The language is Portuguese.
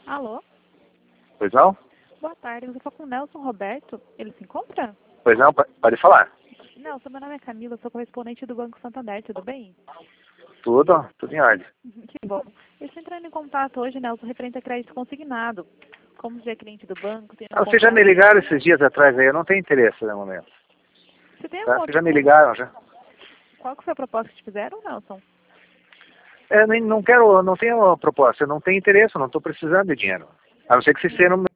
Alô? Pois não? Boa tarde, você fala com o Nelson Roberto. Ele se encontra? Pois não, pode falar. Nelson, meu nome é Camila, sou correspondente do Banco Santander, tudo bem? Tudo em ordem. Que bom. Eu estou entrando em contato hoje, Nelson, referente a crédito consignado. Como você é cliente do banco, tem um Vocês já me contato. ligaram esses dias atrás aí, eu não tenho interesse no momento. Você tem Tá? algum Vocês outro... já me ligaram já. Qual que foi a proposta que te fizeram, Nelson? Não tenho proposta, eu não tenho interesse, eu não estou precisando de dinheiro. A não ser que vocês tenham